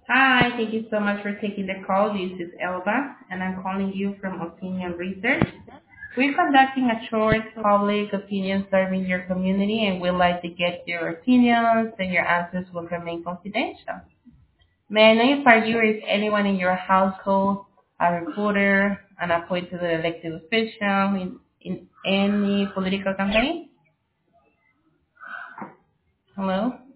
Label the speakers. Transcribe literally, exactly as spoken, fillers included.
Speaker 1: Hi, thank you so much for taking the call. This is Elba, and I'm calling you from Opinion Research. We're conducting a short public opinion survey in your community, and we'd like to get your opinions, and your answers will remain confidential. May I know if are you or is anyone in your household a reporter, an appointed elected official in, in any political campaign? Hello?